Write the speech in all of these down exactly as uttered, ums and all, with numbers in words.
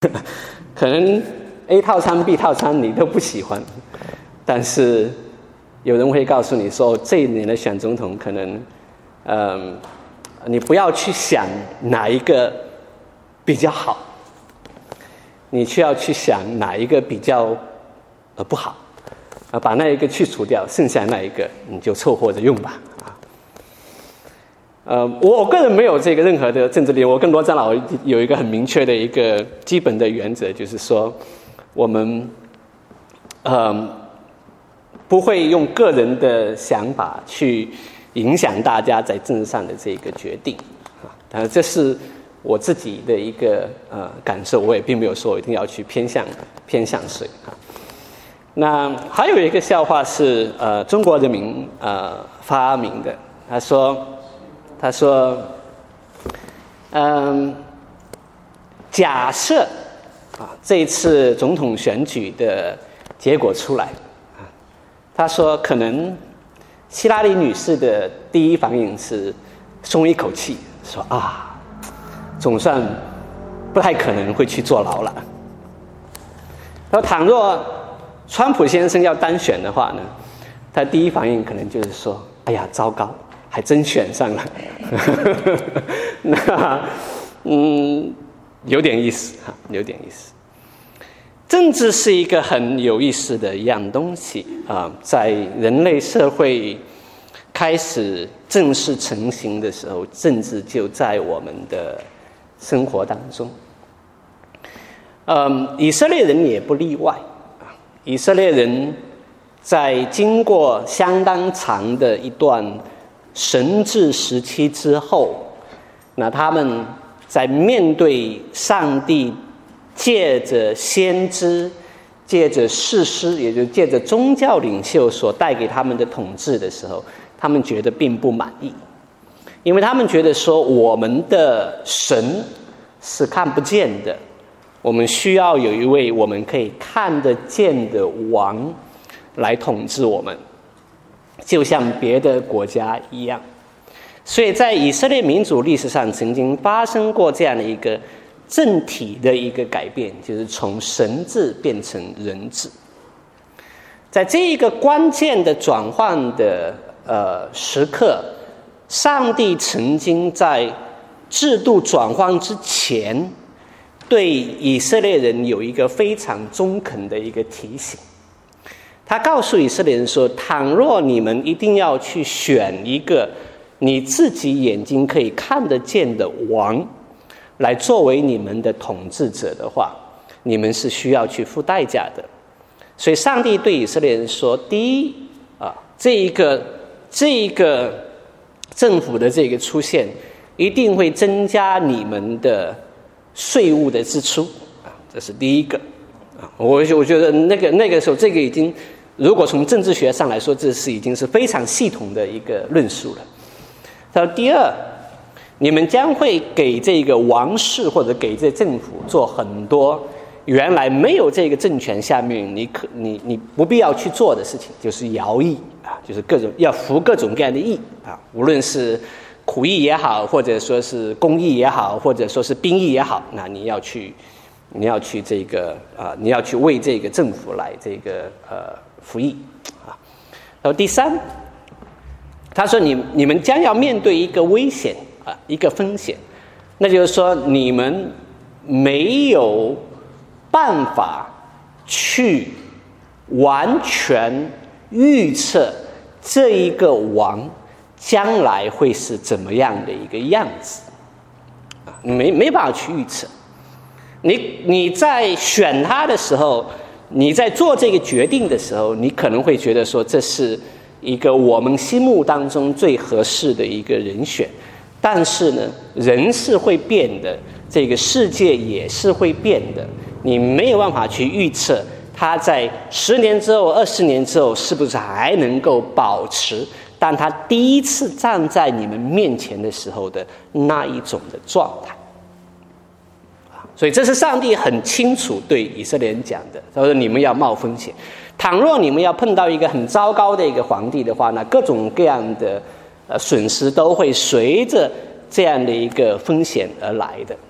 可能 A 套餐 B 套餐你都不喜欢，但是有人会告诉你说，这一年的选总统可能嗯，你不要去想哪一个比较好，你需要去想哪一个比较呃不好，啊，把那一个去除掉，剩下那一个你就凑合着用吧，啊，呃，我个人没有这个任何的政治理念，我跟罗长老有一个很明确的一个基本的原则，就是说，我们呃不会用个人的想法去影响大家在政治上的这个决定，啊，当然这是我自己的一个呃感受，我也并没有说一定要去偏向偏向谁啊。那还有一个笑话是呃中国人民呃发明的，他说他说嗯、呃、假设啊这一次总统选举的结果出来啊，他说可能希拉里女士的第一反应是松一口气，说啊总算不太可能会去坐牢了。他说倘若川普先生要单选的话呢，他第一反应可能就是说，哎呀糟糕，还真选上了。那嗯有点意思哈，有点意思。政治是一个很有意思的一样东西啊，在人类社会开始正式成型的时候，政治就在我们的生活当中。嗯，以色列人也不例外。以色列人在经过相当长的一段神治时期之后，那他们在面对上帝借着先知、借着士师，也就是借着宗教领袖所带给他们的统治的时候，他们觉得并不满意，因为他们觉得说，我们的神是看不见的，我们需要有一位我们可以看得见的王来统治我们，就像别的国家一样。所以在以色列民主历史上曾经发生过这样的一个政体的一个改变，就是从神治变成人治。在这一个关键的转换的呃时刻，上帝曾经在制度转换之前对以色列人有一个非常中肯的一个提醒。他告诉以色列人说，倘若你们一定要去选一个你自己眼睛可以看得见的王来作为你们的统治者的话，你们是需要去付代价的。所以上帝对以色列人说，第一啊，这一个这一个政府的这个出现一定会增加你们的税务的支出啊，这是第一个啊。我我觉得那个那个时候，这个已经如果从政治学上来说，这是已经是非常系统的一个论述了。他说，第二，你们将会给这个王室或者给这政府做很多原来没有这个政权下面你可你你不必要去做的事情，就是徭役啊，就是各种要服各种各样的役啊，无论是苦役也好，或者说是公役也好，或者说是兵役也好，那你要去你要去这个啊、呃，你要去为这个政府来这个呃服役啊。然后第三，他说你你们将要面对一个危险啊，一个风险，那就是说你们没有办法去完全预测这一个王将来会是怎么样的一个样子啊，没没办法去预测。你你在选他的时候，你在做这个决定的时候，你可能会觉得说这是一个我们心目当中最合适的一个人选，但是呢，人是会变的，这个世界也是会变的，你没有办法去预测他在十年之后、二十年之后是不是还能够保持当他第一次站在你们面前的时候的那一种的状态。所以这是上帝很清楚对以色列人讲的，他说你们要冒风险，倘若你们要碰到一个很糟糕的一个皇帝的话，那各种各样的呃损失都会随着这样的一个风险而来的。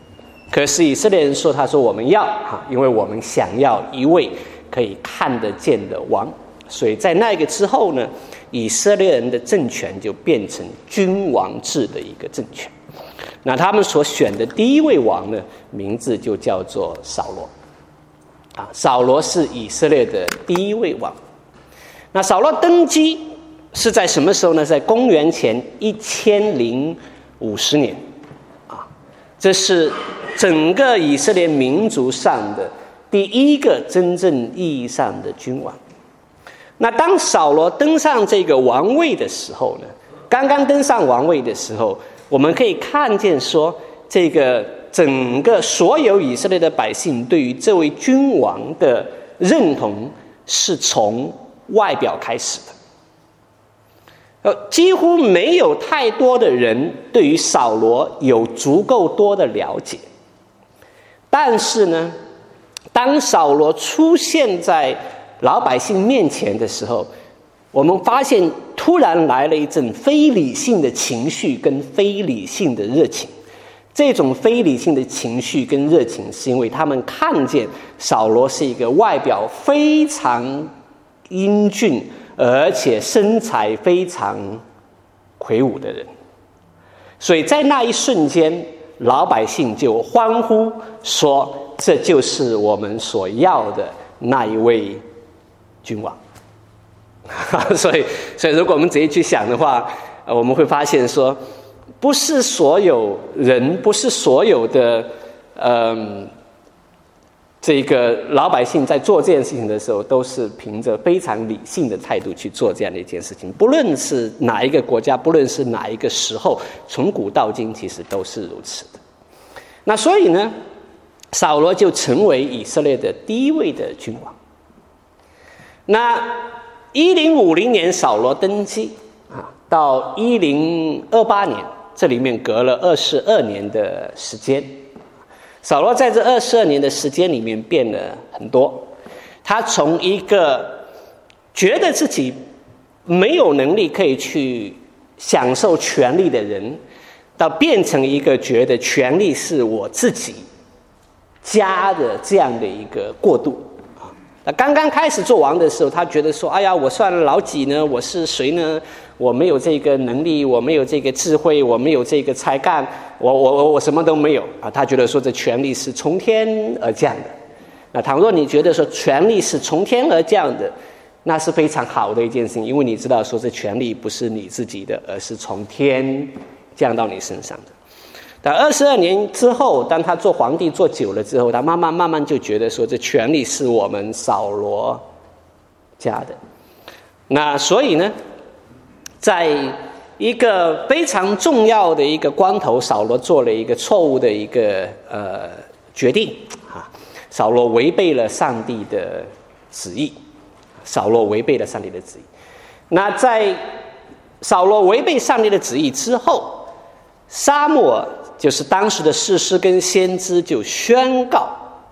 可是以色列人说：“他说我们要哈，因为我们想要一位可以看得见的王。”所以在那个之后呢，以色列人的政权就变成君王制的一个政权。那他们所选的第一位王呢，名字就叫做扫罗。啊，扫罗是以色列的第一位王。那扫罗登基是在什么时候呢？在公元前一千零五十年。啊，这是整个以色列民族上的第一个真正意义上的君王。那当扫罗登上这个王位的时候呢，刚刚登上王位的时候，我们可以看见说，这个整个所有以色列的百姓对于这位君王的认同是从外表开始的。呃，几乎没有太多的人对于扫罗有足够多的了解。但是呢，当扫罗出现在老百姓面前的时候，我们发现突然来了一阵非理性的情绪跟非理性的热情。这种非理性的情绪跟热情，是因为他们看见扫罗是一个外表非常英俊，而且身材非常魁梧的人。所以在那一瞬间，老百姓就欢呼说：“这就是我们所要的那一位君王。”所以，所以如果我们仔细去想的话，我们会发现说，不是所有人，不是所有的，嗯，这个老百姓在做这件事情的时候，都是凭着非常理性的态度去做这样的一件事情。不论是哪一个国家，不论是哪一个时候，从古到今，其实都是如此的。那所以呢，扫罗就成为以色列的第一位的君王。那一零五零年扫罗登基啊，到一零二八年，这里面隔了二十二年的时间。扫罗在这二十二年的时间里面变了很多。他从一个觉得自己没有能力可以去享受权力的人，到变成一个觉得权力是我自己家的这样的一个过渡。那刚刚开始做王的时候，他觉得说：“哎呀，我算老几呢？我是谁呢？我没有这个能力，我没有这个智慧，我没有这个才干，我我我我什么都没有啊！”他觉得说这权力是从天而降的。那倘若你觉得说权力是从天而降的，那是非常好的一件事情，因为你知道说这权力不是你自己的，而是从天降到你身上的。但二十二年之后，当他做皇帝做久了之后，他慢慢慢慢就觉得说，这权力是我们扫罗家的。那所以呢，在一个非常重要的一个关头，扫罗做了一个错误的一个呃决定啊，扫罗违背了上帝的旨意，扫罗违背了上帝的旨意。那在扫罗违背上帝的旨意之后，撒母耳就是当时的士师跟先知就宣告：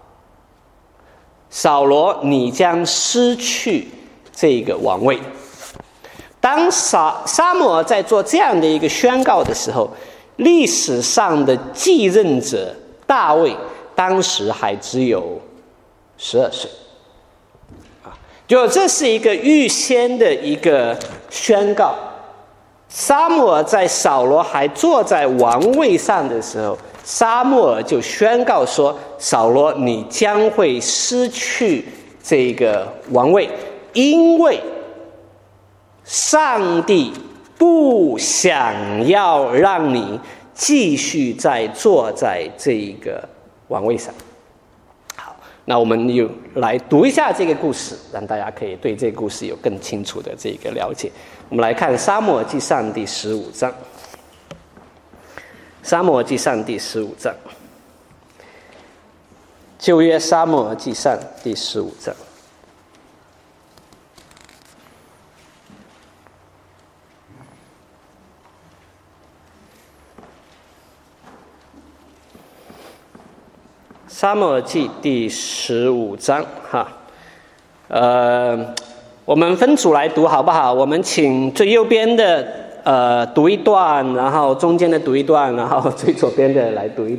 扫罗，你将失去这个王位。当撒撒母耳在做这样的一个宣告的时候，历史上的继任者大卫当时还只有十二岁，啊，就这是一个预先的一个宣告。撒母耳在扫罗还坐在王位上的时候，撒母耳就宣告说：扫罗，你将会失去这个王位，因为上帝不想要让你继续再坐在这个王位上。好，那我们又来读一下这个故事，让大家可以对这个故事有更清楚的这个了解。我们来看《撒母耳记上》第十五章，《撒母耳记上》第十五章，旧约《撒母耳记上》第十五章。撒母耳记第十五章，哈，呃。我们分组来读好不好？我们请最右边的呃读一段，然后中间的读一段，然后最左边的来读一段。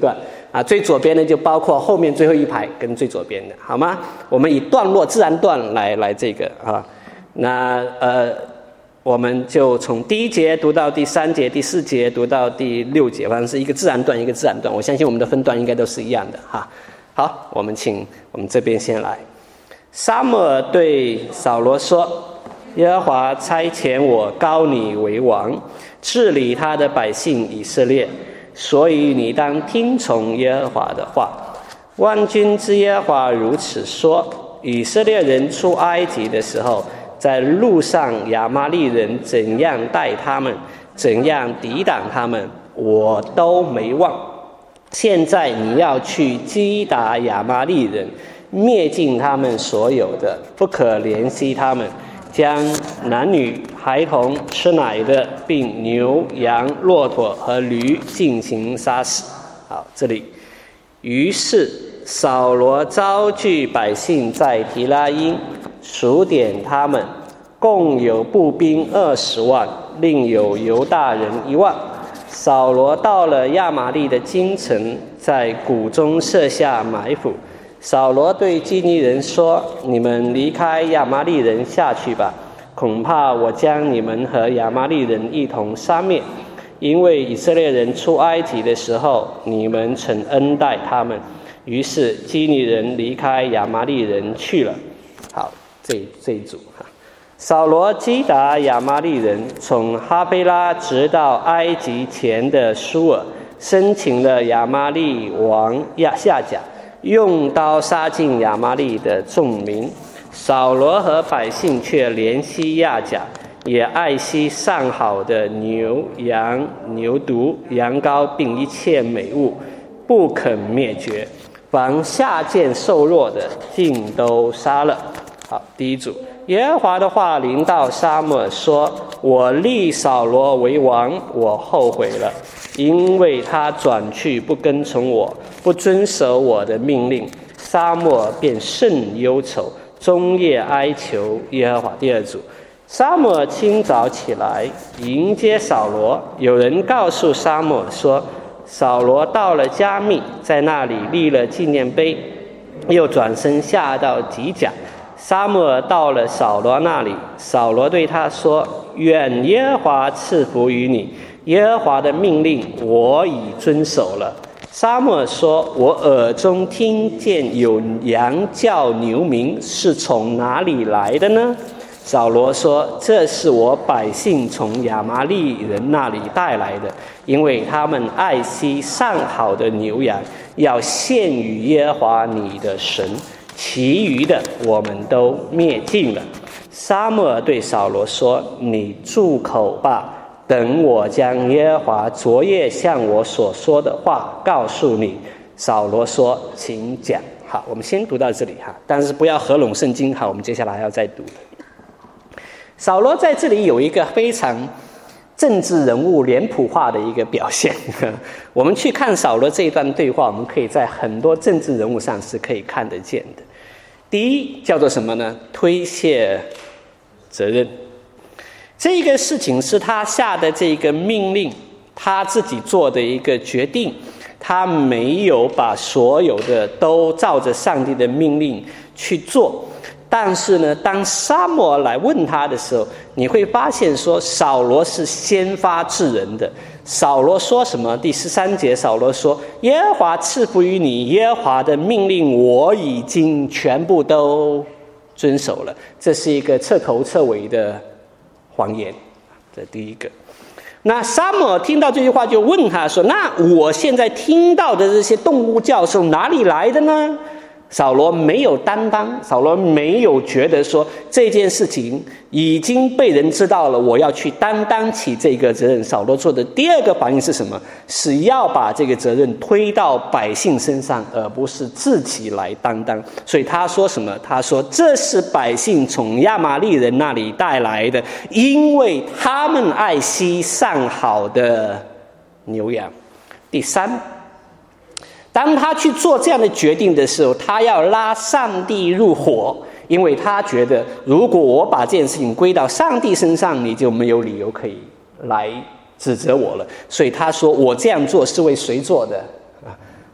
啊，最左边呢就包括后面最后一排跟最左边的，好吗？我们以段落自然段来来这个啊，那呃，我们就从第一节读到第三节，第四节读到第六节，反正是一个自然段一个自然段，我相信我们的分段应该都是一样的哈。好，我们请我们这边先来。撒母耳对扫罗说：耶和华差遣我膏你为王，治理他的百姓以色列，所以你当听从耶和华的话。万军之耶和华如此说：以色列人出埃及的时候，在路上亚玛力人怎样待他们，怎样抵挡他们，我都没忘。现在你要去击打亚玛力人，灭尽他们所有的，不可怜惜他们，将男女孩童吃奶的，并牛羊骆驼和驴进行杀死。好，这里于是扫罗招聚百姓在提拉因，数点他们，共有步兵二十万，另有犹大人一万。扫罗到了亚玛力的京城，在谷中设下埋伏。扫罗对基尼人说：你们离开亚玛力人下去吧，恐怕我将你们和亚玛力人一同杀灭。因为以色列人出埃及的时候，你们曾恩待他们。于是基尼人离开亚玛力人去了。好，这这一组哈。扫罗击打亚玛力人，从哈贝拉直到埃及前的舒尔，生擒了亚玛力王亚夏甲，用刀杀尽亚玛力的众民。扫罗和百姓却怜惜亚甲，也爱惜上好的牛羊牛犊羊羔，并一切美物，不肯灭绝，凡下贱瘦弱的尽都杀了。好，第一组，耶和华的话临到撒母耳说：我立扫罗为王，我后悔了，因为他转去不跟从我，不遵守我的命令。撒母耳便甚忧愁，终夜哀求耶和华。第二组，撒母耳清早起来迎接扫罗，有人告诉撒母耳说，扫罗到了加密，在那里立了纪念碑，又转身下到吉甲。撒母耳到了扫罗那里，扫罗对他说：愿耶和华赐福于你，耶和华的命令我已遵守了。撒母耳说：我耳中听见有羊叫牛鸣，是从哪里来的呢？扫罗说：这是我百姓从亚玛力人那里带来的，因为他们爱惜上好的牛羊，要献与耶和华你的神，其余的我们都灭尽了。撒母耳对扫罗说：你住口吧，等我将耶和华昨夜向我所说的话告诉你。扫罗说：请讲。好，我们先读到这里哈，但是不要合拢圣经。好，我们接下来还要再读。扫罗在这里有一个非常政治人物脸谱化的一个表现。我们去看扫罗这一段对话，我们可以在很多政治人物上是可以看得见的。第一叫做什么呢？推卸责任。这个事情是他下的这个命令，他自己做的一个决定，他没有把所有的都照着上帝的命令去做。但是呢，当撒母耳来问他的时候，你会发现说扫罗是先发制人的。扫罗说什么？第十三节，扫罗说：耶和华赐福于你，耶和华的命令我已经全部都遵守了。这是一个彻头彻尾的谎言，这第一个。那撒母耳听到这句话就问他说：那我现在听到的这些动物叫声哪里来的呢？扫罗没有担当，扫罗没有觉得说这件事情已经被人知道了，我要去担当起这个责任。扫罗做的第二个反应是什么？是要把这个责任推到百姓身上，而不是自己来担当。所以他说什么？他说这是百姓从亚玛力人那里带来的，因为他们爱惜上好的牛羊。第三，当他去做这样的决定的时候，他要拉上帝入伙，因为他觉得如果我把这件事情归到上帝身上，你就没有理由可以来指责我了。所以他说我这样做是为谁做的？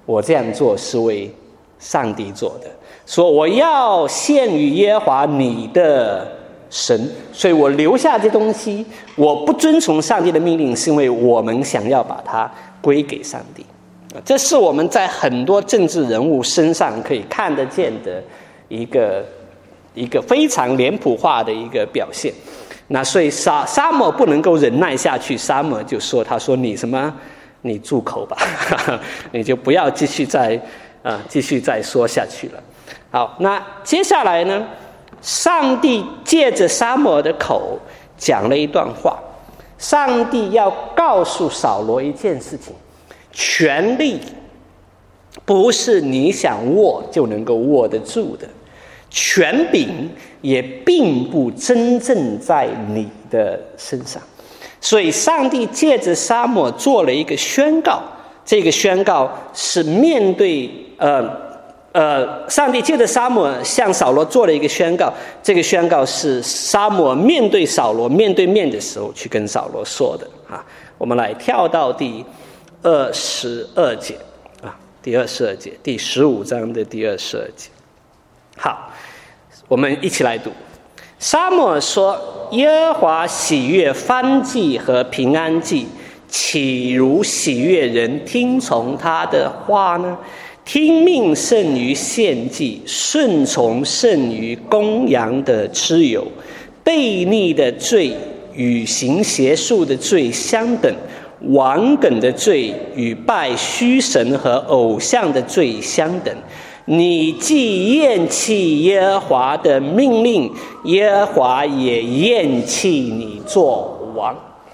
我这样做是为上帝做的，说我要献于耶和华你的神，所以我留下这东西，我不遵从上帝的命令，是因为我们想要把它归给上帝。这是我们在很多政治人物身上可以看得见的一个一个非常脸谱化的一个表现。那所以撒撒母耳不能够忍耐下去，撒母耳就说：“他说你什么？你住口吧，你就不要继续再啊、呃、继续再说下去了。”好，那接下来呢？上帝借着撒母耳的口讲了一段话，上帝要告诉扫罗一件事情：权力不是你想握就能够握得住的，权柄也并不真正在你的身上。所以上帝借着撒母耳做了一个宣告，这个宣告是面对呃呃，上帝借着撒母耳向扫罗做了一个宣告，这个宣告是撒母耳面对扫罗面对面的时候去跟扫罗说的啊。我们来跳到第二十二节啊，第二十二节，第十五章的第二十二节。好，我们一起来读。撒母耳说：“耶和华喜悦燔祭和平安祭，岂如喜悦人听从他的话呢？听命胜于献祭，顺从胜于公羊的脂油。悖逆的罪与行邪术的罪相等，顽梗的罪与拜虚神和偶像的罪相等。你既厌弃耶和华的命令，耶和华也厌弃你做王。”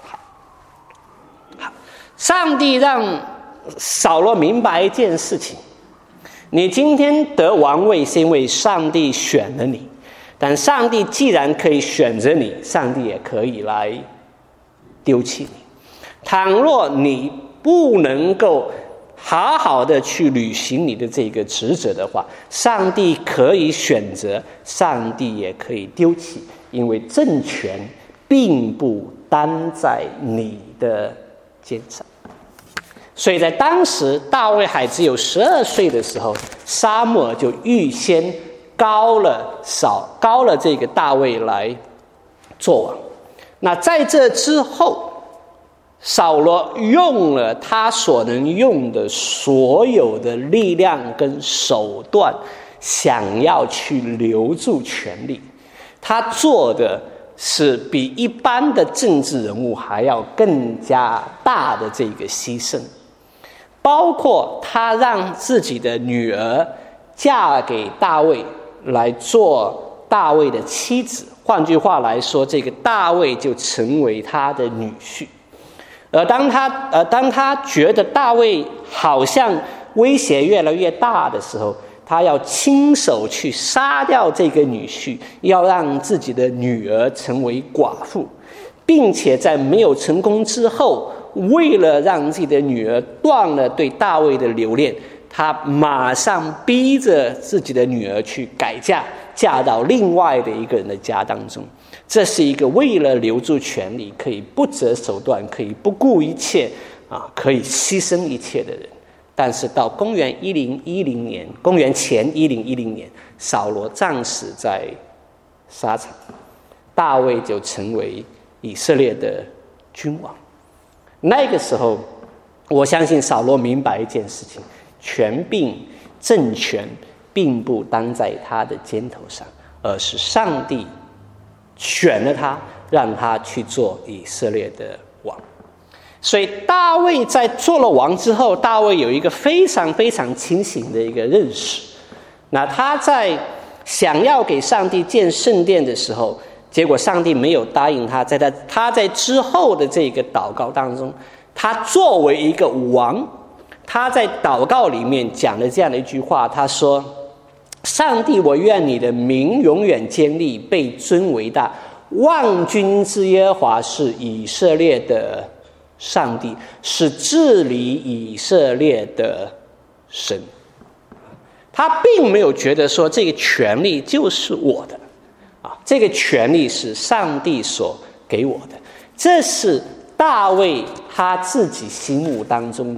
好，上帝让扫罗明白一件事情：你今天得王位是因为上帝选了你，但上帝既然可以选择你，上帝也可以来丢弃你。倘若你不能够好好的去履行你的这个职责的话，上帝可以选择，上帝也可以丢弃，因为政权并不担在你的肩上。所以在当时大卫还只有十二岁的时候，撒母耳就预先高了扫高了这个大卫来做王。那在这之后，扫罗用了他所能用的所有的力量跟手段，想要去留住权力。他做的是比一般的政治人物还要更加大的这个牺牲，包括他让自己的女儿嫁给大卫来做大卫的妻子，换句话来说，这个大卫就成为他的女婿。而当他呃当他觉得大卫好像威胁越来越大的时候，他要亲手去杀掉这个女婿，要让自己的女儿成为寡妇，并且在没有成功之后，为了让自己的女儿断了对大卫的留恋，他马上逼着自己的女儿去改嫁，嫁到另外的一个人的家当中。这是一个为了留住权力可以不择手段，可以不顾一切啊，可以牺牲一切的人。但是到公元一零一零年，公元前一零一零年，扫罗战死在沙场，大卫就成为以色列的君王。那个时候，我相信扫罗明白一件事情：权柄、政权并不担在他的肩头上，而是上帝选了他，让他去做以色列的王。所以大卫在做了王之后，大卫有一个非常非常清醒的一个认识。那他在想要给上帝建圣殿的时候，结果上帝没有答应他。在他他在之后的这个祷告当中，他作为一个王，他在祷告里面讲了这样的一句话，他说：上帝，我愿你的名永远坚立，被尊为大。万军之耶和华是以色列的上帝，是治理以色列的神。他并没有觉得说这个权力就是我的啊，这个权力是上帝所给我的。这是大卫他自己心目当中的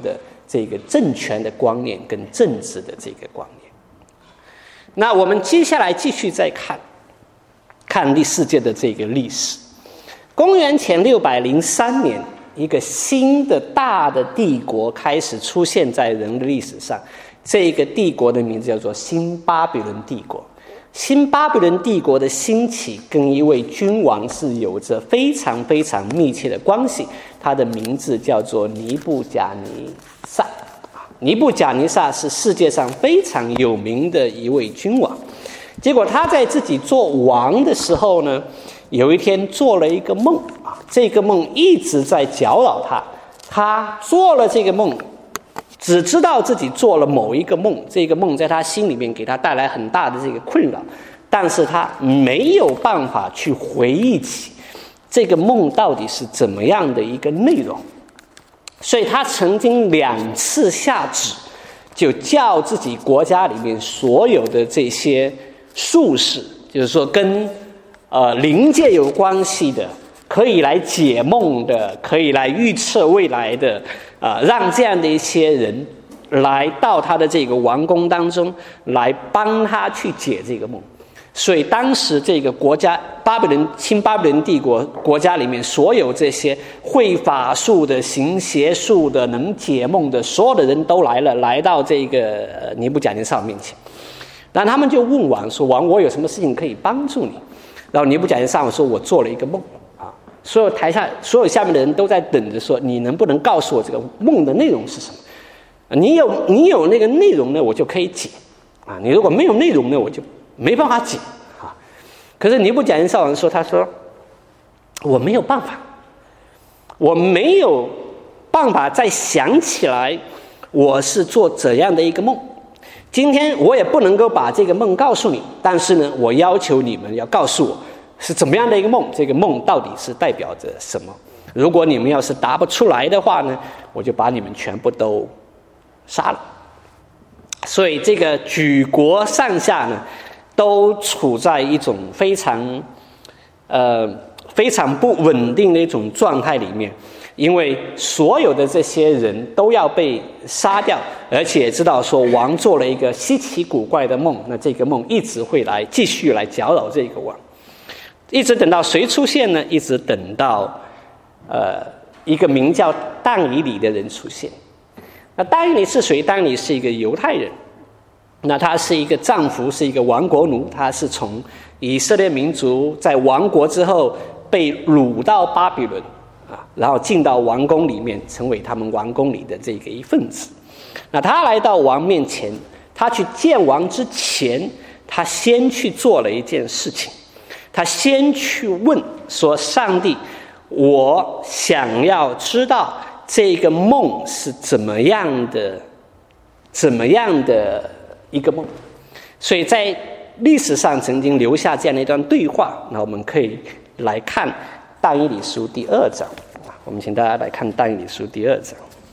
这个政权的观念跟政治的这个观念。那我们接下来继续再看看第四届的这个历史。公元前六百零三年，一个新的大的帝国开始出现在人类历史上，这个帝国的名字叫做新巴比伦帝国。新巴比伦帝国的兴起跟一位君王是有着非常非常密切的关系，他的名字叫做尼布甲尼撒。尼布甲尼撒是世界上非常有名的一位君王。结果他在自己做王的时候呢，有一天做了一个梦啊，这个梦一直在搅扰他。他做了这个梦，只知道自己做了某一个梦，这个梦在他心里面给他带来很大的这个困扰，但是他没有办法去回忆起这个梦到底是怎么样的一个内容。所以他曾经两次下旨，就叫自己国家里面所有的这些术士，就是说跟呃灵界有关系的，可以来解梦的，可以来预测未来的，啊、呃，让这样的一些人来到他的这个王宫当中，来帮他去解这个梦。所以当时这个国家巴比伦新巴比伦帝国国家里面，所有这些会法术的、行邪术的、能解梦的，所有的人都来了，来到这个尼布甲尼撒面前。然后他们就问王说：“王，我有什么事情可以帮助你？”然后尼布甲尼撒说：“我做了一个梦啊。”所有台下所有下面的人都在等着说：“你能不能告诉我这个梦的内容是什么？你有你有那个内容呢，我就可以解啊；你如果没有内容呢，我就没办法解啊。”可是尼布甲尼撒王说：“他说我没有办法，我没有办法再想起来我是做怎样的一个梦。今天我也不能够把这个梦告诉你，但是呢，我要求你们要告诉我是怎么样的一个梦，这个梦到底是代表着什么。如果你们要是答不出来的话呢，我就把你们全部都杀了。”所以这个举国上下呢，都处在一种非常呃非常不稳定的一种状态里面。因为所有的这些人都要被杀掉，而且知道说王做了一个稀奇古怪的梦，那这个梦一直会来继续来搅扰这个王，一直等到谁出现呢？一直等到呃一个名叫但以理的人出现。那但以理是谁？但以理是一个犹太人，那他是一个丈夫，是一个亡国奴，他是从以色列民族在亡国之后被掳到巴比伦。啊，然后进到王宫里面，成为他们王宫里的这个一份子。那他来到王面前，他去见王之前，他先去做了一件事情，他先去问说：“上帝，我想要知道这个梦是怎么样的，怎么样的一个梦。”所以在历史上曾经留下这样的一段对话，那我们可以来看但以理书第二章，我们请大家来看但以理书第二章。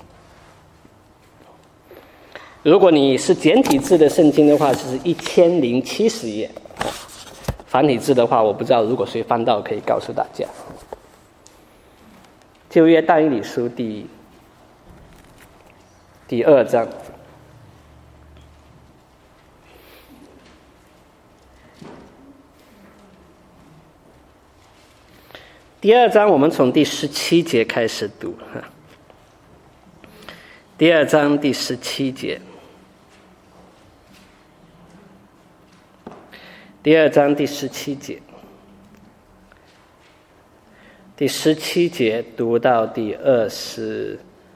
如果你是简体字的圣经的话，是一千零七十页；繁体字的话，我不知道，如果谁翻到可以告诉大家。旧约但以理书第第二章。第二章我们从第十七节开始读哈。第二章第十七节，第二章第十七节，第十七节读到第二十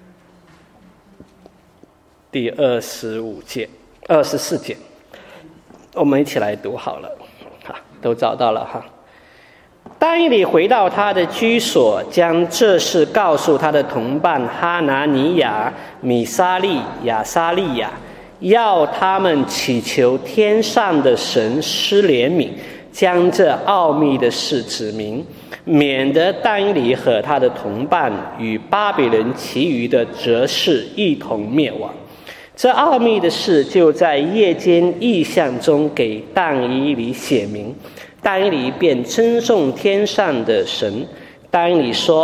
第二十五节、二十四节，我们一起来读好了，哈，都找到了哈。但以理回到他的居所，将这事告诉他的同伴哈拿尼亚、米沙利、亚撒利亚，要他们祈求天上的神施怜悯，将这奥秘的事指明，免得但以理和他的同伴与巴比伦其余的哲士一同灭亡。这奥秘的事就在夜间异象中给但以理写明。但以理便称颂天上的神。但以理说：“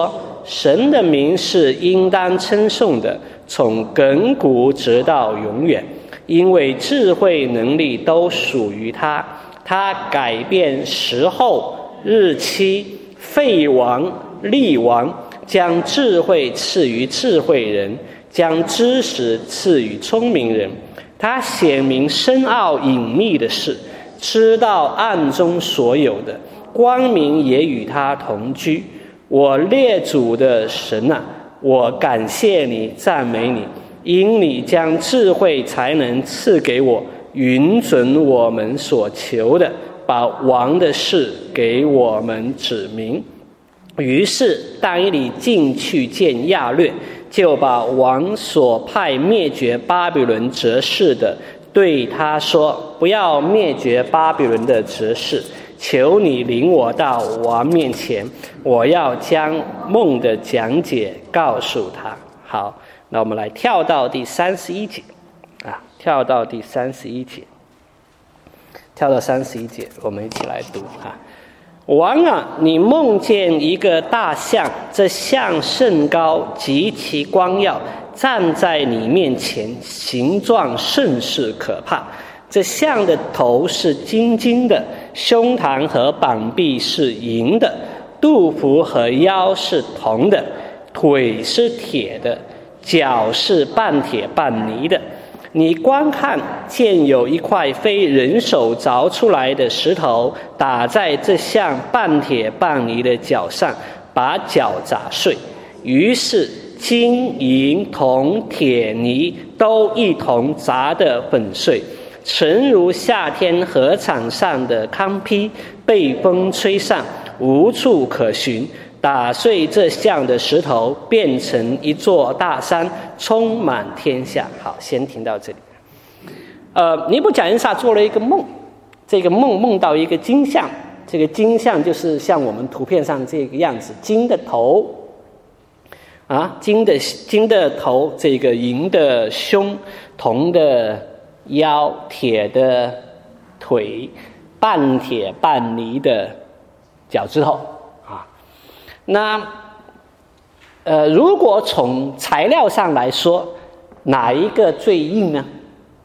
神的名是应当称颂的，从亘古直到永远，因为智慧能力都属于他。他改变时候、日期，废王、立王，将智慧赐予智慧人，将知识赐予聪明人。他显明深奥隐秘的事，知道暗中所有的，光明也与他同居。我列祖的神啊，我感谢你，赞美你，因你将智慧才能赐给我，允准我们所求的，把王的事给我们指明。于是但以理进去见亚略，就把王所派灭绝巴比伦哲士的对他说，不要灭绝巴比伦的哲士，求你领我到王面前，我要将梦的讲解告诉他。好，那我们来跳到第三十一节啊，跳到第三十一节，跳到三十一节，我们一起来读啊。王啊，你梦见一个大象，这象甚高，极其光耀，站在你面前，形状甚是可怕。这象的头是金金的，胸膛和膀臂是银的，肚脯和腰是铜的，腿是铁的，脚是半铁半泥的。你观看，见有一块非人手凿出来的石头打在这像半铁半泥的脚上，把脚砸碎。于是金银铜铁泥都一同砸得粉碎，诚如夏天禾场上的糠秕，被风吹散，无处可寻。打碎这像的石头，变成一座大山，充满天下。好，先停到这里。呃，尼布甲尼撒做了一个梦，这个梦梦到一个金像，这个金像就是像我们图片上这个样子，金的头，啊，金的金的头，这个银的胸，铜的腰，铁的腿，半铁半泥的脚趾头。那呃，如果从材料上来说，哪一个最硬呢？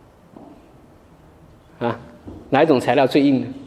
啊，哪一种材料最硬呢？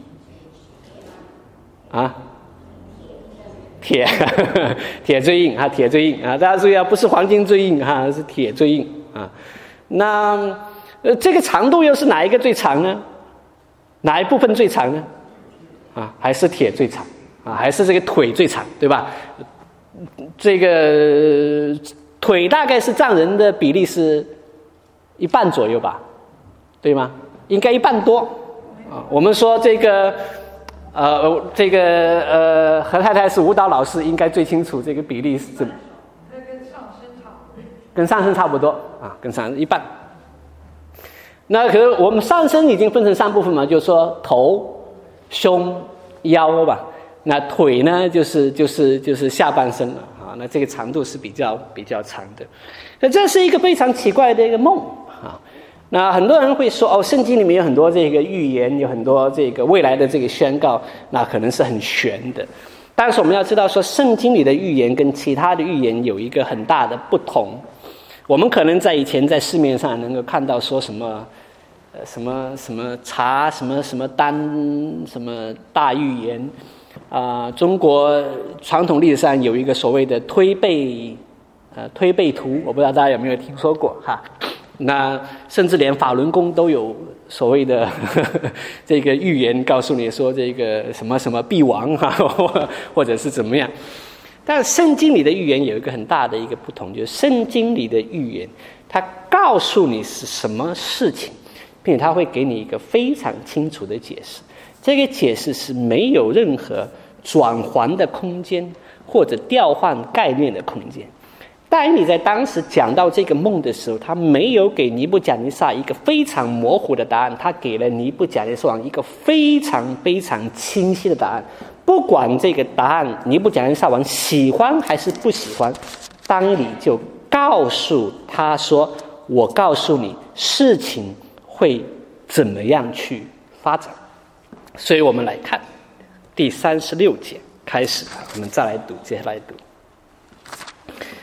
啊，铁，铁最硬啊，铁最硬啊！大家注意啊，不是黄金最硬啊，是铁最硬啊。那呃，这个长度又是哪一个最长呢？哪一部分最长呢？啊，还是铁最长？啊，还是这个腿最长，对吧？这个腿大概是占人的比例是一半左右吧，对吗？应该一半多啊。我们说这个，呃，这个呃，何太太是舞蹈老师，应该最清楚这个比例是怎么。跟上身差不多。跟上身差不多啊，跟上身一半。那可是我们上身已经分成三部分嘛，就是说头、胸、腰吧。那腿呢，就是就是就是下半身了啊。那这个长度是比较比较长的。那这是一个非常奇怪的一个梦啊。那很多人会说，哦，圣经里面有很多这个预言，有很多这个未来的这个宣告，那可能是很玄的。但是我们要知道说，圣经里的预言跟其他的预言有一个很大的不同。我们可能在以前在市面上能够看到说什么。呃，什么什么查什么什么单什么大预言啊、呃？中国传统历史上有一个所谓的推背呃推背图，我不知道大家有没有听说过哈？那甚至连法轮功都有所谓的呵呵这个预言，告诉你说这个什么什么必亡哈，或者是怎么样。但圣经里的预言有一个很大的一个不同，就是圣经里的预言，它告诉你是什么事情。并且他会给你一个非常清楚的解释，这个解释是没有任何转圜的空间或者调换概念的空间。但你在当时讲到这个梦的时候，他没有给尼布甲尼撒一个非常模糊的答案，他给了尼布甲尼撒王一个非常非常清晰的答案。不管这个答案尼布甲尼撒王喜欢还是不喜欢，当你就告诉他说，我告诉你事情会怎么样去发展。所以我们来看第三十六节开始，我们再来读，接下来读。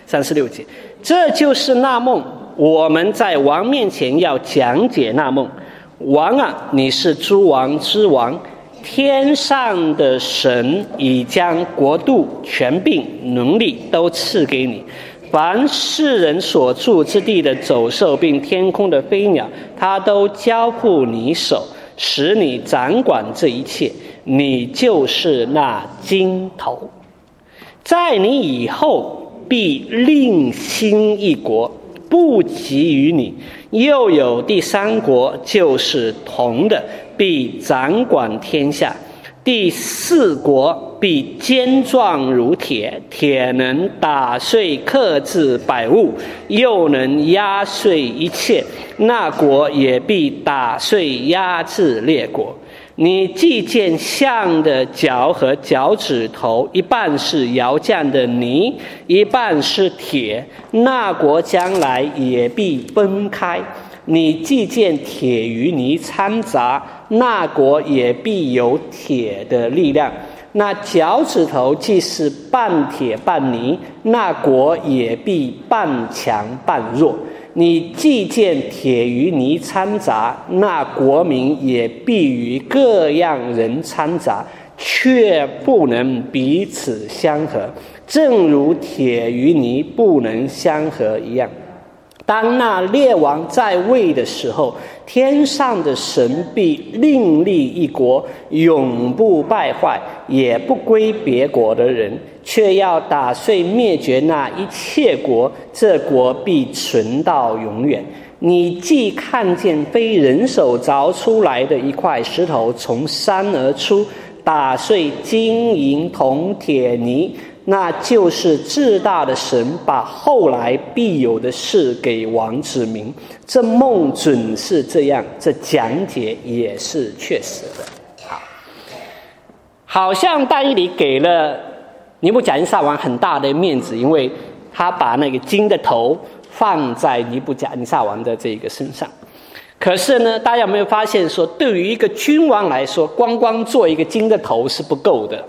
三十六节，这就是那梦。我们在王面前要讲解那梦。王啊，你是诸王之王，天上的神已将国度、权柄、能力都赐给你。凡世人所住之地的走兽，并天空的飞鸟，他都交付你手，使你掌管这一切。你就是那金头，在你以后必另兴一国，不及于你。又有第三国，就是铜的，必掌管天下。第四国必坚壮如铁，铁能打碎克制百物，又能压碎一切。那国也必打碎压制列国。你既见象的脚和脚趾头，一半是窑匠的泥，一半是铁，那国将来也必分开。你既见铁与泥掺杂，那国也必有铁的力量。那脚趾头既是半铁半泥，那国也必半强半弱。你既见铁与泥掺杂，那国民也必与各样人掺杂，却不能彼此相合，正如铁与泥不能相合一样。当那列王在位的时候，天上的神必另立一国，永不败坏，也不归别国的人，却要打碎灭绝那一切国，这国必存到永远。你既看见非人手凿出来的一块石头从山而出，打碎金银铜铁泥，那就是至大的神把后来必有的事给王指明。这梦准是这样，这讲解也是确实的。好，好像但以理给了尼布甲尼撒王很大的面子，因为他把那个金的头放在尼布甲尼撒王的这个身上。可是呢，大家有没有发现说，对于一个君王来说，光光做一个金的头是不够的。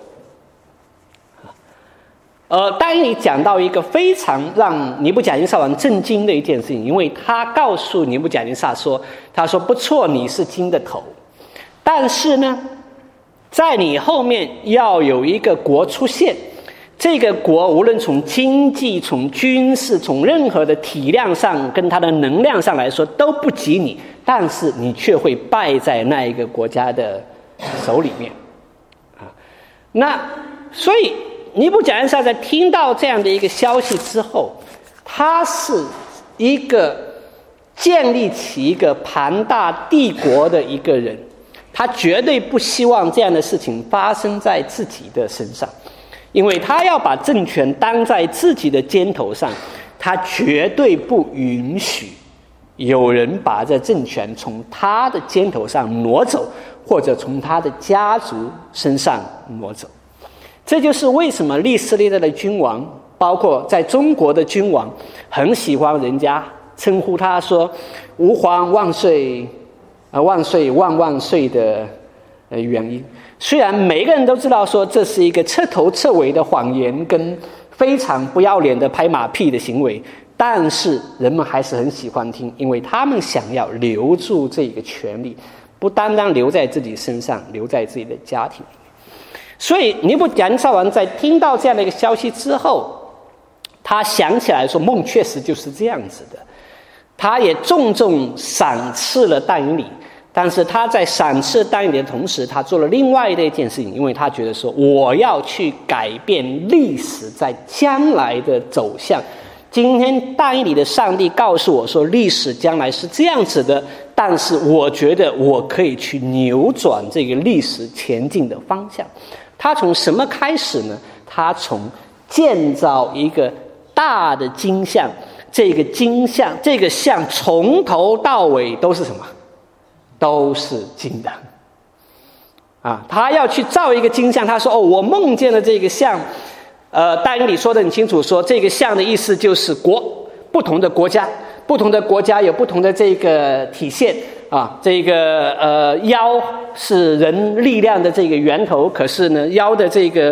呃，但以理讲到一个非常让尼布甲尼撒王震惊的一件事情，因为他告诉尼布甲尼撒说，他说不错，你是金的头，但是呢，在你后面要有一个国出现，这个国无论从经济、从军事、从任何的体量上跟它的能量上来说都不及你，但是你却会败在那一个国家的手里面啊。那所以尼布甲尼撒在听到这样的一个消息之后，他是一个建立起一个庞大帝国的一个人，他绝对不希望这样的事情发生在自己的身上，因为他要把政权担在自己的肩头上，他绝对不允许有人把这政权从他的肩头上挪走，或者从他的家族身上挪走。这就是为什么历史历代的君王，包括在中国的君王，很喜欢人家称呼他说吾皇万岁，呃万岁万万岁的呃原因。虽然每个人都知道说这是一个彻头彻尾的谎言跟非常不要脸的拍马屁的行为，但是人们还是很喜欢听，因为他们想要留住这个权利，不单单留在自己身上，留在自己的家庭。所以尼布甲尼撒王在听到这样的一个消息之后，他想起来说梦确实就是这样子的，他也重重赏赐了但以理。但是他在赏赐但以理的同时，他做了另外的一件事情，因为他觉得说我要去改变历史在将来的走向。今天但以理的上帝告诉我说历史将来是这样子的，但是我觉得我可以去扭转这个历史前进的方向。他从什么开始呢？他从建造一个大的金像，这个金像这个像从头到尾都是什么？都是金的啊！他要去造一个金像，他说哦，我梦见了这个像，呃，但以理说得很清楚，说这个像的意思就是国，不同的国家，不同的国家有不同的这个体现啊。这个呃腰是人力量的这个源头，可是呢腰的这个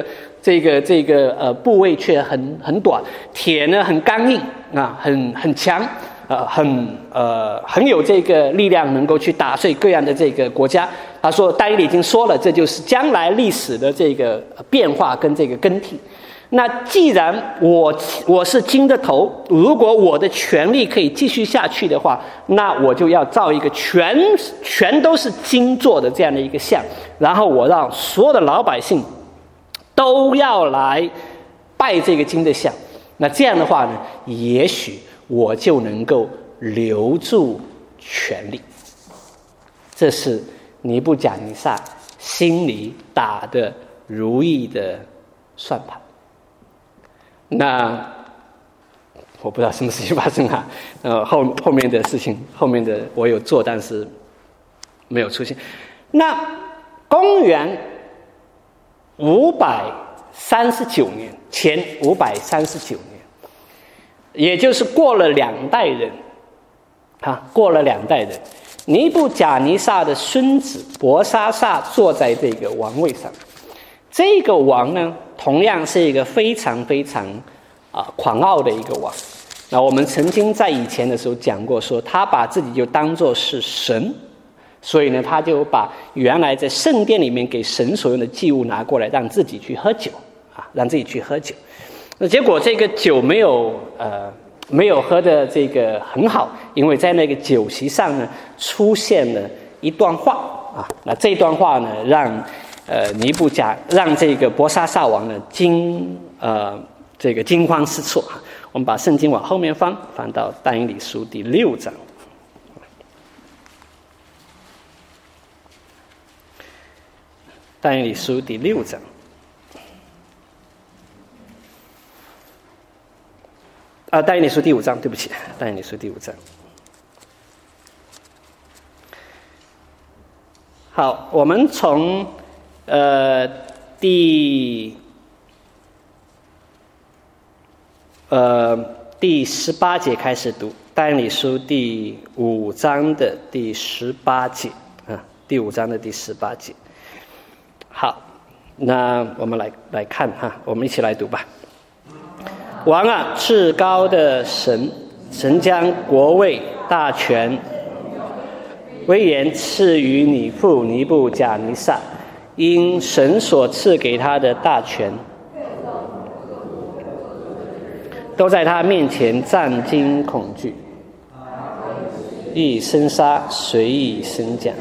这个这个呃部位却很很短，铁呢很刚硬啊，很很强，呃很呃很有这个力量，能够去打碎各样的这个国家。他说，但以理已经说了，这就是将来历史的这个变化跟这个更替。那既然我我是金的头，如果我的权力可以继续下去的话，那我就要造一个全全都是金做的这样的一个像，然后我让所有的老百姓都要来拜这个金的像。那这样的话呢，也许我就能够留住权力。这是尼布甲尼撒心里打的如意的算盘。那我不知道什么事情发生啊，呃，后后面的事情，后面的我有做，但是没有出现。那公元五百三十九年前，五百三十九年，也就是过了两代人，啊，过了两代人，尼布甲尼撒的孙子伯沙撒坐在这个王位上。这个王呢，同样是一个非常非常啊、呃、狂傲的一个王。那我们曾经在以前的时候讲过说，他把自己就当作是神，所以呢，他就把原来在圣殿里面给神所用的祭物拿过来，让自己去喝酒啊，让自己去喝酒。那结果这个酒没有呃没有喝的这个很好，因为在那个酒席上呢，出现了一段话啊。那这段话呢，让呃，尼布甲让这个伯沙撒王呢惊呃这个惊慌失措。我们把圣经往后面翻，翻到但以理书第六章。但以理书第六章，啊，但以理书第五章，对不起，但以理书第五章。好，我们从呃，第呃第十八节开始读，但以理书第五章的第十八节啊，第五章的第十八节。好，那我们来来看哈，我们一起来读吧。王啊，至高的神，神将国位、大权、威严赐予你父尼布甲尼撒。因神所赐给他的大权，都在他面前战惊恐惧，亦生杀，随意生降。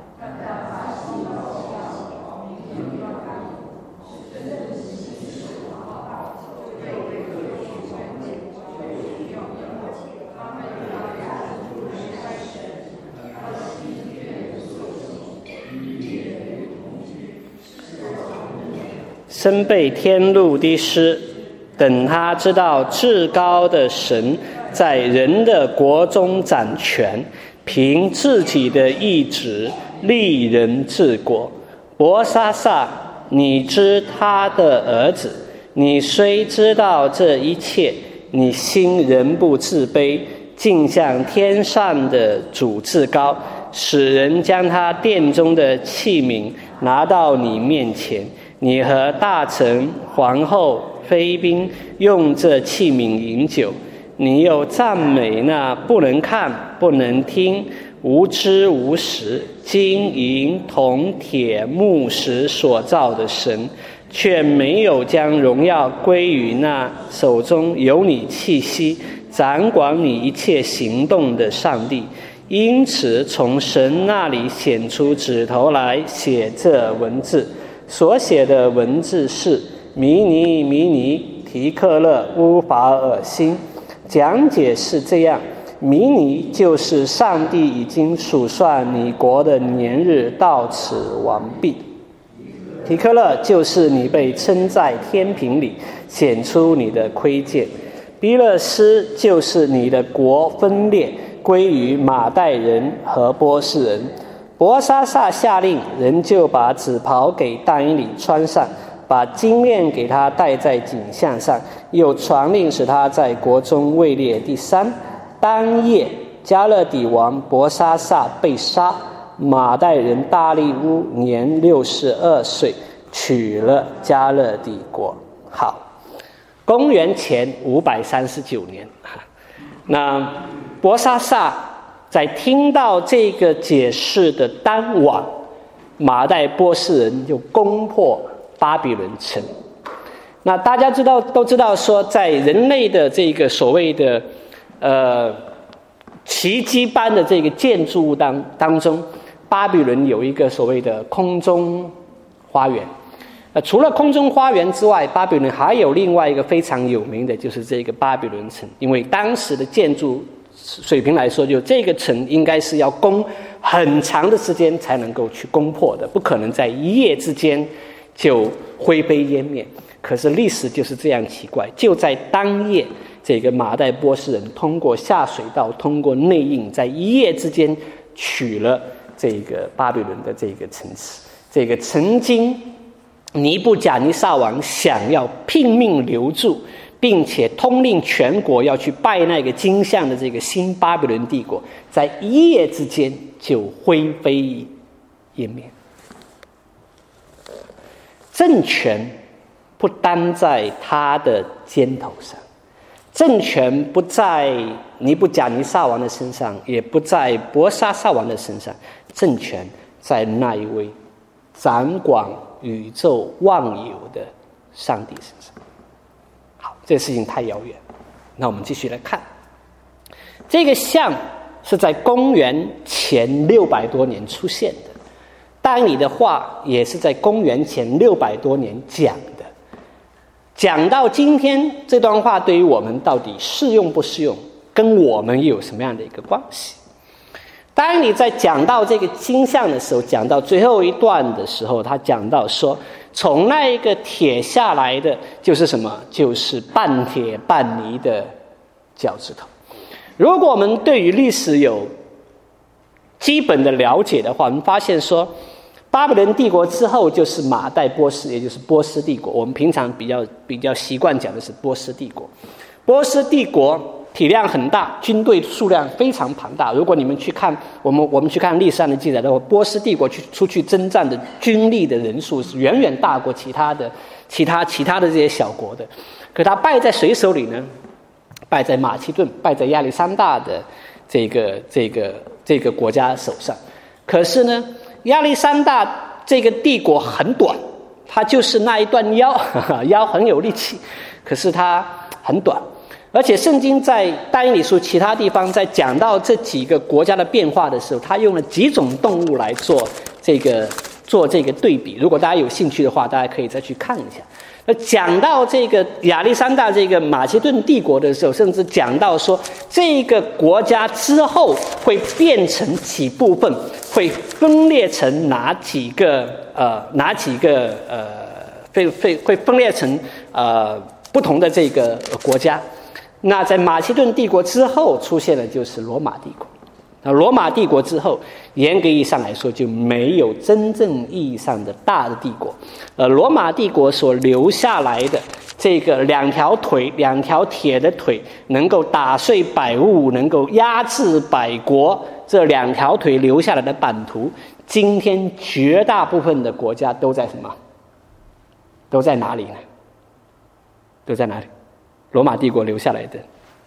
身被天路的诗，等他知道至高的神在人的国中掌权，凭自己的意志立人治国。伯沙撒，你知他的儿子，你虽知道这一切，你心仍不自卑，竟向天上的主至高，使人将他殿中的器皿拿到你面前。你和大臣、皇后、妃嫔用这器皿饮酒，你又赞美那不能看、不能听、无知无识、金银铜铁木石所造的神，却没有将荣耀归于那手中有你气息、掌管你一切行动的上帝。因此，从神那里显出指头来，写这文字。所写的文字是：迷尼迷尼提克勒乌法尔辛。讲解是这样：迷尼就是上帝已经数算你国的年日到此完毕。提克勒就是你被称在天平里，显出你的亏欠。比勒斯就是你的国分裂，归于马代人和波斯人。伯沙撒下令，人就把紫袍给但以理穿上，把金链给他戴在颈项上，又传令使他在国中位列第三。当夜，加勒底王伯沙撒被杀，马代人大利乌年六十二岁， 取了迦勒底国。好，公元前五百三十九年，那伯沙撒在听到这个解释的当晚，马代波斯人就攻破巴比伦城。那大家知道都知道说，在人类的这个所谓的呃奇迹般的这个建筑物当当中，巴比伦有一个所谓的空中花园。呃，除了空中花园之外，巴比伦还有另外一个非常有名的，就是这个巴比伦城。因为当时的建筑水平来说，就这个城应该是要攻很长的时间才能够去攻破的，不可能在一夜之间就灰飞烟灭。可是历史就是这样奇怪，就在当夜，这个马代波斯人通过下水道，通过内应，在一夜之间取了这个巴比伦的这个城池。这个曾经尼布甲尼撒王想要拼命留住，并且通令全国要去拜那个金像的这个新巴比伦帝国，在一夜之间就灰飞烟灭。政权不担在他的肩头上，政权不在尼布甲尼撒王的身上，也不在伯沙撒王的身上，政权在那一位掌管宇宙万有的上帝身上。好，这个事情太遥远，那我们继续来看。这个像是在公元前六百多年出现的，但以的话也是在公元前六百多年讲的。讲到今天，这段话对于我们到底适用不适用，跟我们又有什么样的一个关系？当你在讲到这个金像的时候，讲到最后一段的时候，他讲到说，从那一个铁下来的就是什么？就是半铁半泥的脚趾头。如果我们对于历史有基本的了解的话，我们发现说，巴比伦帝国之后就是马代波斯，也就是波斯帝国。我们平常比较比较习惯讲的是波斯帝国。波斯帝国体量很大，军队数量非常庞大。如果你们去看我们我们去看历史上的记载的话，波斯帝国去出去征战的军力的人数是远远大过其他的其他其他的这些小国的。可他败在谁手里呢？败在马其顿，败在亚历山大的这个这个这个国家手上。可是呢，亚历山大这个帝国很短，它就是那一段腰，呵呵腰很有力气，可是它很短。而且圣经在但以理书其他地方在讲到这几个国家的变化的时候，他用了几种动物来做这个做这个对比。如果大家有兴趣的话，大家可以再去看一下。那讲到这个亚历山大这个马其顿帝国的时候，甚至讲到说这个国家之后会变成几部分，会分裂成哪几个呃哪几个呃会会会分裂成呃不同的这个国家。那在马其顿帝国之后出现的就是罗马帝国。那罗马帝国之后，严格意义上来说就没有真正意义上的大的帝国。呃，罗马帝国所留下来的这个两条腿，两条铁的腿，能够打碎百物，能够压制百国，这两条腿留下来的版图，今天绝大部分的国家都在什么？都在哪里呢？都在哪里？罗马帝国留下来的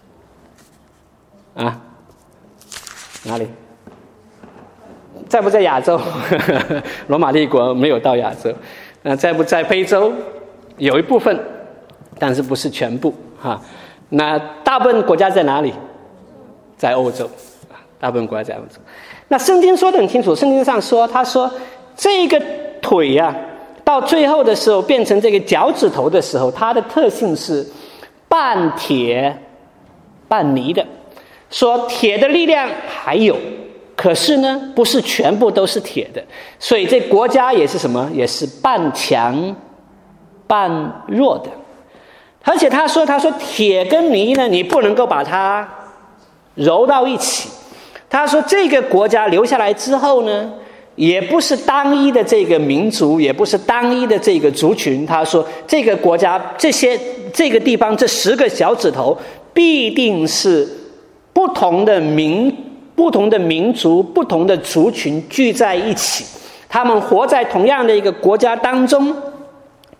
啊？哪里？在不在亚洲？罗马帝国没有到亚洲。那在不在非洲？有一部分，但是不是全部哈。那大部分国家在哪里？在欧洲。大部分国家在欧洲。那圣经说得很清楚，圣经上说，他说这个腿呀、啊，到最后的时候变成这个脚趾头的时候，它的特性是半铁半泥的。说铁的力量还有，可是呢不是全部都是铁的，所以这国家也是什么？也是半强半弱的。而且他说他说铁跟泥呢，你不能够把它揉到一起。他说这个国家留下来之后呢，也不是单一的这个民族，也不是单一的这个族群。他说这个国家这些这个地方这十个小指头必定是不同的民不同的民族不同的族群聚在一起，他们活在同样的一个国家当中，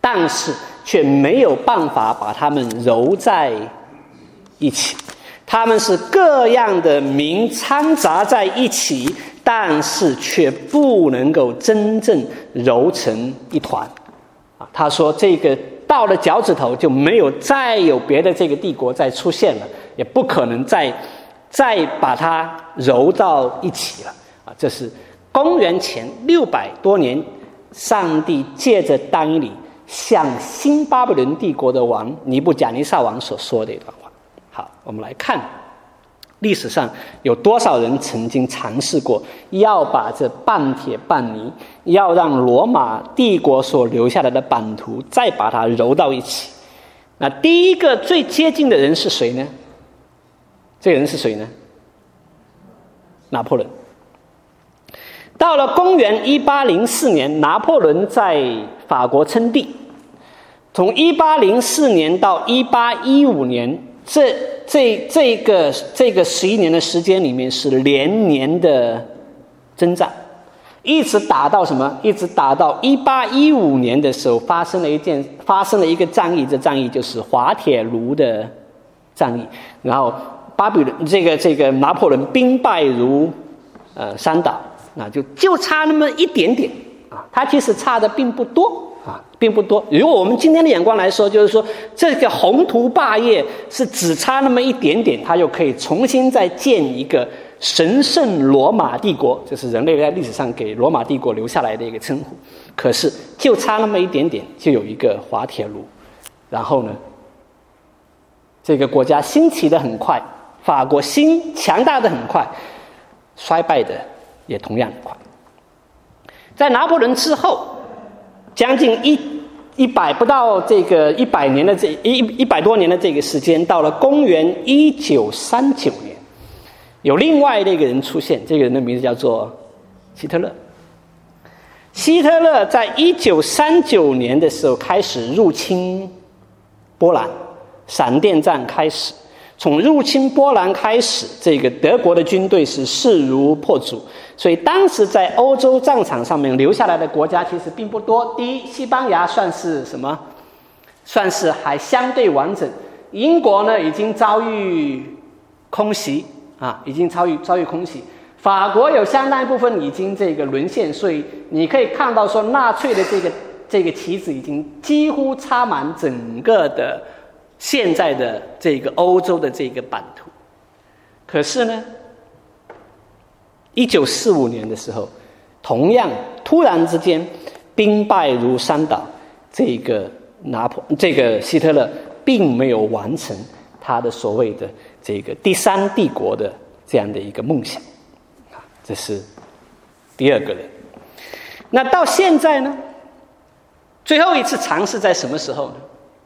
但是却没有办法把他们揉在一起。他们是各样的民掺杂在一起，但是却不能够真正揉成一团。啊，他说这个到了脚趾头就没有再有别的这个帝国再出现了，也不可能再再把它揉到一起了。啊，这是公元前六百多年，上帝借着但以理向新巴比伦帝国的王尼布甲尼撒王所说的一段话。好，我们来看历史上有多少人曾经尝试过要把这半铁半泥，要让罗马帝国所留下来的版图再把它揉到一起。那第一个最接近的人是谁呢？这个人是谁呢？拿破仑。到了公元一八零四年，拿破仑在法国称帝。从一八零四年到一八一五年，这这这个这个十一年的时间里面是连年的征战，一直打到什么？一直打到一八一五年的时候，发生了一件发生了一个战役，这战役就是滑铁卢的战役。然后巴比伦这个这个拿破仑兵败如呃山倒，那就就差那么一点点啊，他其实差的并不多。啊，并不多。如果我们今天的眼光来说，就是说这个宏图霸业是只差那么一点点，它就可以重新再建一个神圣罗马帝国，这是人类在历史上给罗马帝国留下来的一个称呼。可是就差那么一点点，就有一个滑铁卢。然后呢，这个国家兴起的很快，法国兴强大的很快，衰败的也同样很快。在拿破仑之后，将近一一百不到这个一百年的这一一百多年的这个时间，到了公元一九三九年，有另外的一个人出现，这个人的名字叫做希特勒。希特勒在一九三九年的时候开始入侵波兰，闪电战开始。从入侵波兰开始，这个德国的军队是势如破竹，所以当时在欧洲战场上面留下来的国家其实并不多。第一，西班牙算是什么？算是还相对完整。英国呢，已经遭遇空袭啊，已经遭遇遭遇空袭。法国有相当一部分已经这个沦陷，所以你可以看到说，纳粹的这个这个旗子已经几乎插满整个的现在的这个欧洲的这个版图。可是呢，一九四五年的时候，同样突然之间兵败如山倒，这个拿破这个希特勒并没有完成他的所谓的这个第三帝国的这样的一个梦想。这是第二个人。那到现在呢，最后一次尝试在什么时候呢？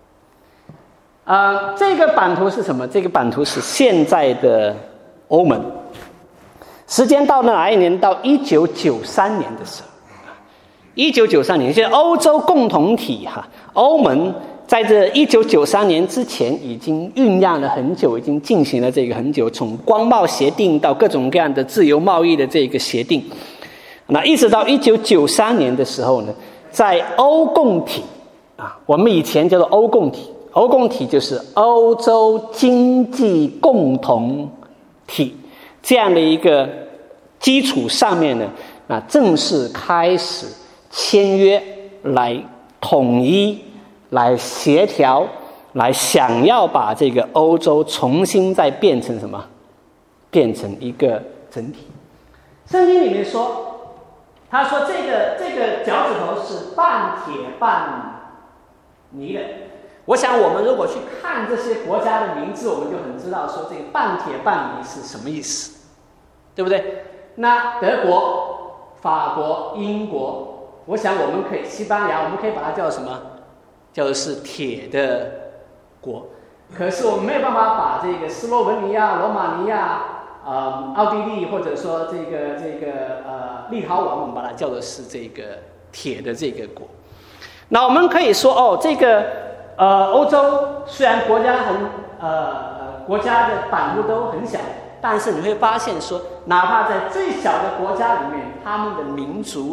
呃，这个版图是什么？这个版图是现在的欧盟。时间到了哪一年？到一九九三年的时候。一九九三年，现在欧洲共同体哈，欧盟在这一九九三年之前已经酝酿了很久，已经进行了这个很久，从光贸协定到各种各样的自由贸易的这个协定。那一直到一九九三年的时候呢，在欧共体啊，我们以前叫做欧共体。欧共体就是欧洲经济共同体这样的一个基础上面呢，那正式开始签约来统一、来协调、来想要把这个欧洲重新再变成什么？变成一个整体。圣经里面说，他说这个这个脚趾头是半铁半泥的。我想我们如果去看这些国家的名字，我们就很知道说这个半铁半泥是什么意思，对不对？那德国、法国、英国，我想我们可以，西班牙我们可以把它叫什么？叫做是铁的国。可是我们没有办法把这个斯洛文尼亚、罗马尼亚、呃奥地利，或者说这个这个呃立陶宛，我们把它叫做是这个铁的这个国。那我们可以说哦，这个呃欧洲虽然国家很呃国家的版图都很小，但是你会发现说，哪怕在最小的国家里面，他们的民族、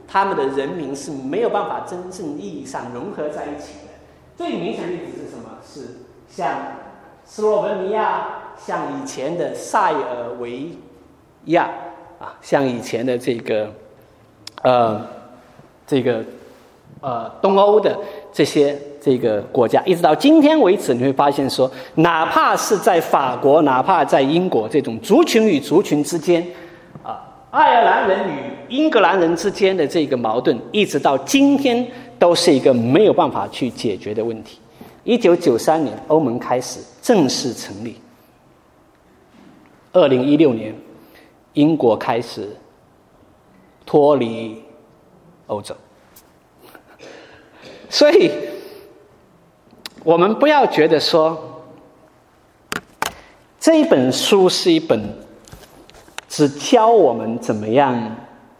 他们的人民是没有办法真正意义上融合在一起的。最明显的例子是什么？是像斯洛文尼亚，像以前的塞尔维亚啊，像以前的这个呃这个呃东欧的这些这个国家，一直到今天为止，你会发现说，哪怕是在法国，哪怕在英国，这种族群与族群之间啊，爱尔兰人与英格兰人之间的这个矛盾，一直到今天都是一个没有办法去解决的问题。一九九三年，欧盟开始正式成立。二零一六年，英国开始脱离欧洲。所以，我们不要觉得说，这一本书是一本只教我们怎么样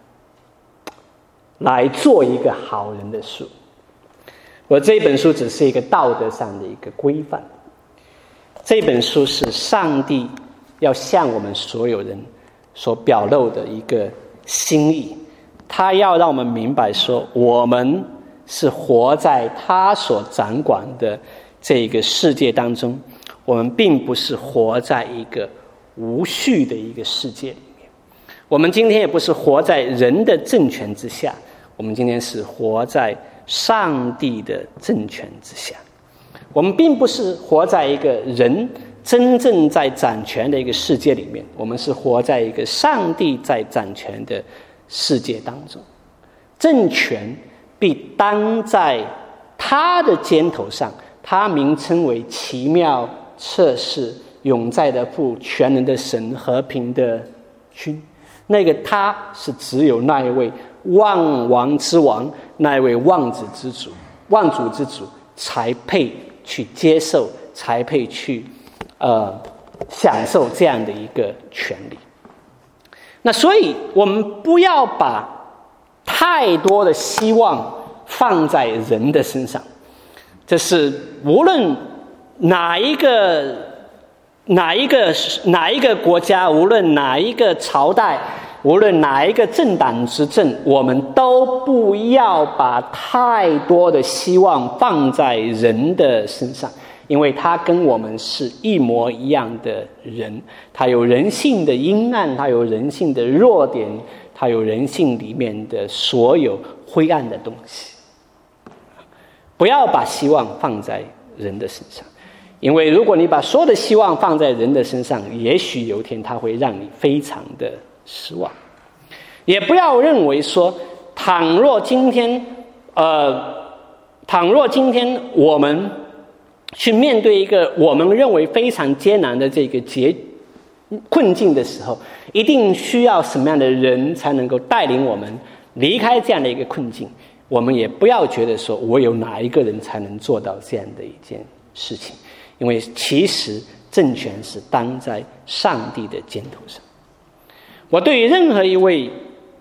来做一个好人的书。我这本书只是一个道德上的一个规范，这本书是上帝要向我们所有人所表露的一个心意，他要让我们明白说，我们是活在他所掌管的这个世界当中，我们并不是活在一个无序的一个世界里面，我们今天也不是活在人的政权之下，我们今天是活在上帝的政权之下。我们并不是活在一个人真正在掌权的一个世界里面，我们是活在一个上帝在掌权的世界当中。政权必担在他的肩头上，他名称为奇妙、测试、永在的父、全能的神、和平的君。那个他是只有那一位万王之王，那一位万子之主、万主之主才配去接受，才配去呃享受这样的一个权利。那所以我们不要把太多的希望放在人的身上，这是无论哪一个哪一个哪一个国家，无论哪一个朝代，无论哪一个政党执政，我们都不要把太多的希望放在人的身上，因为他跟我们是一模一样的人，他有人性的阴暗，他有人性的弱点，他有人性里面的所有灰暗的东西。不要把希望放在人的身上，因为如果你把所有的希望放在人的身上，也许有一天他会让你非常的失望。也不要认为说，倘若今天呃倘若今天我们去面对一个我们认为非常艰难的这个结困境的时候，一定需要什么样的人才能够带领我们离开这样的一个困境。我们也不要觉得说我有哪一个人才能做到这样的一件事情，因为其实政权是担在上帝的肩头上。我对于任何一位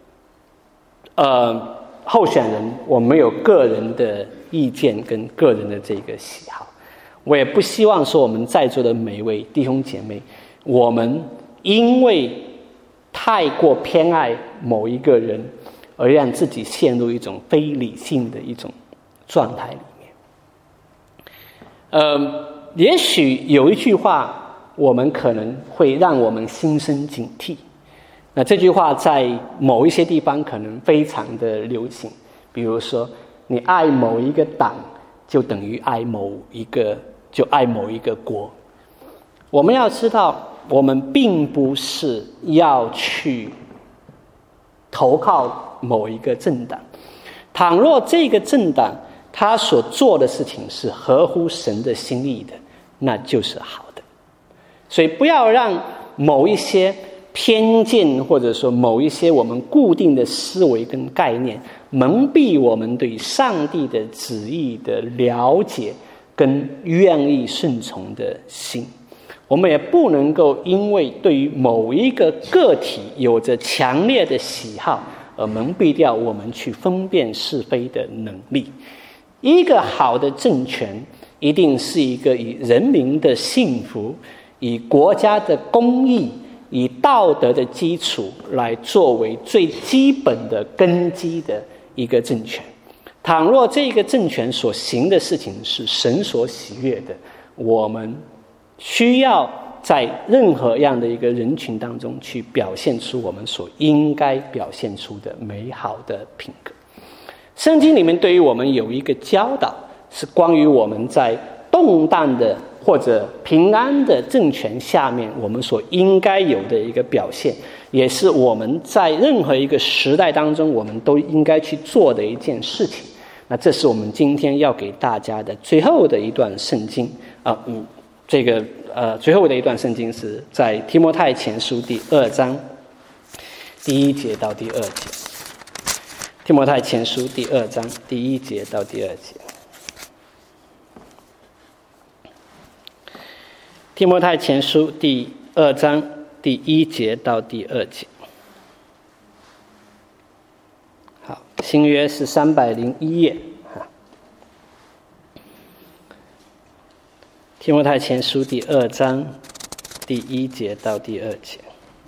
呃候选人，我没有个人的意见跟个人的这个喜好，我也不希望说我们在座的每一位弟兄姐妹，我们因为太过偏爱某一个人而让自己陷入一种非理性的一种状态里面。呃，也许有一句话我们可能会让我们心生警惕，那这句话在某一些地方可能非常的流行，比如说你爱某一个党就等于爱某一个就爱某一个国。我们要知道，我们并不是要去投靠某一个政党，倘若这个政党他所做的事情是合乎神的心意的，那就是好的。所以不要让某一些偏见，或者说某一些我们固定的思维跟概念，蒙蔽我们对上帝的旨意的了解跟愿意顺从的心。我们也不能够因为对于某一个个体有着强烈的喜好而蒙蔽掉我们去分辨是非的能力。一个好的政权一定是一个以人民的幸福、以国家的公义、以道德的基础来作为最基本的根基的一个政权。倘若这个政权所行的事情是神所喜悦的，我们需要在任何样的一个人群当中去表现出我们所应该表现出的美好的品格。圣经里面对于我们有一个教导，是关于我们在动荡的或者平安的政权下面我们所应该有的一个表现，也是我们在任何一个时代当中我们都应该去做的一件事情。那这是我们今天要给大家的最后的一段圣经啊、呃，嗯，这个呃最后的一段圣经是在提摩太前书第二章第一节到第二节。提摩太前书第二章第一节到第二节。提摩太前书第二章第一节到第二节。好，新约是三百零一页。提摩太前书第二章第一节到第二节。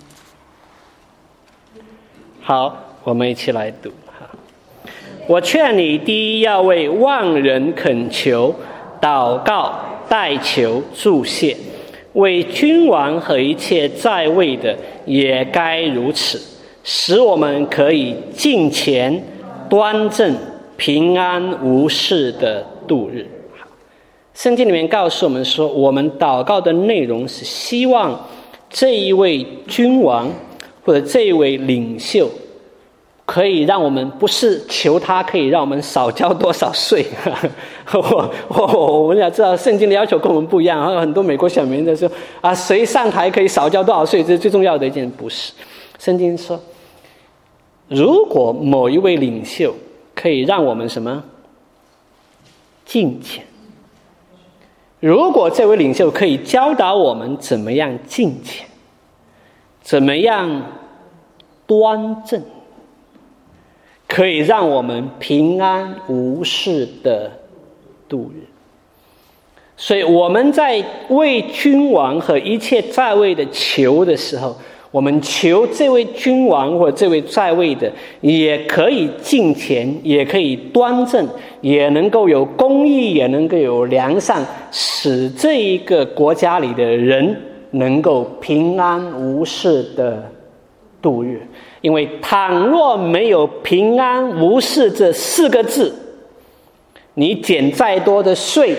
好，我们一起来读。我劝你，第一要为万人恳求、祷告、代求、祝谢，为君王和一切在位的也该如此，使我们可以敬虔、端正、平安无事的度日。圣经里面告诉我们说，我们祷告的内容是希望这一位君王或者这一位领袖可以让我们，不是求他可以让我们少交多少税。我我我们要知道圣经的要求跟我们不一样，还有很多美国选民在说啊，谁上台可以少交多少税，这是最重要的一件。不是，圣经说，如果某一位领袖可以让我们什么敬虔，如果这位领袖可以教导我们怎么样敬虔，怎么样端正，可以让我们平安无事的度日。所以我们在为君王和一切在位的求的时候，我们求这位君王或这位在位的也可以敬虔，也可以端正，也能够有公义，也能够有良善，使这一个国家里的人能够平安无事的度日。因为倘若没有平安无事这四个字，你减再多的税，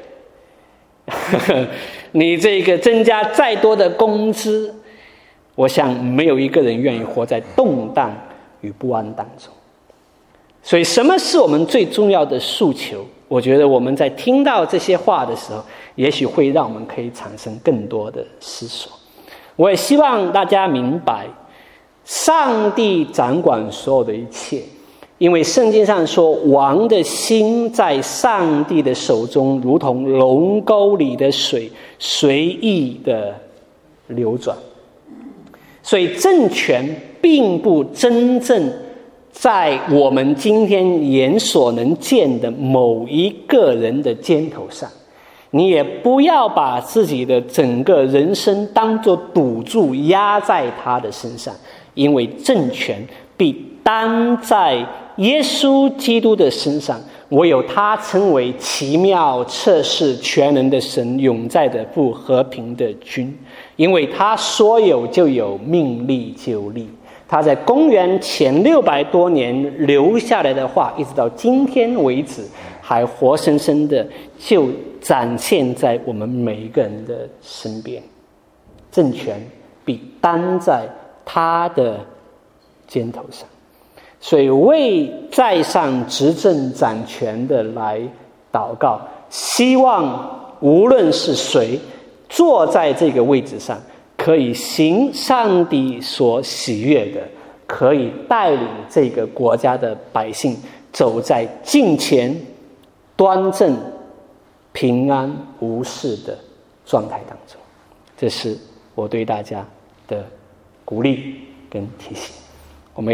你这个增加再多的工资，我想没有一个人愿意活在动荡与不安当中。所以什么是我们最重要的诉求？我觉得我们在听到这些话的时候，也许会让我们可以产生更多的思索。我也希望大家明白，上帝掌管所有的一切，因为圣经上说，王的心在上帝的手中，如同龙沟里的水，随意的流转。所以政权并不真正在我们今天眼所能见的某一个人的肩头上，你也不要把自己的整个人生当作赌注压在他的身上，因为政权必担在耶稣基督的身上，唯有他称为奇妙测试全能的神，永在的父，和平的君。因为他说有就有，命立就立。他在公元前六百多年留下来的话，一直到今天为止，还活生生的就展现在我们每一个人的身边。政权必担在他的肩头上，所以为在上执政掌权的来祷告，希望无论是谁坐在这个位置上，可以行上帝所喜悦的，可以带领这个国家的百姓走在敬虔、端正、平安无事的状态当中。这是我对大家的鼓励跟提醒。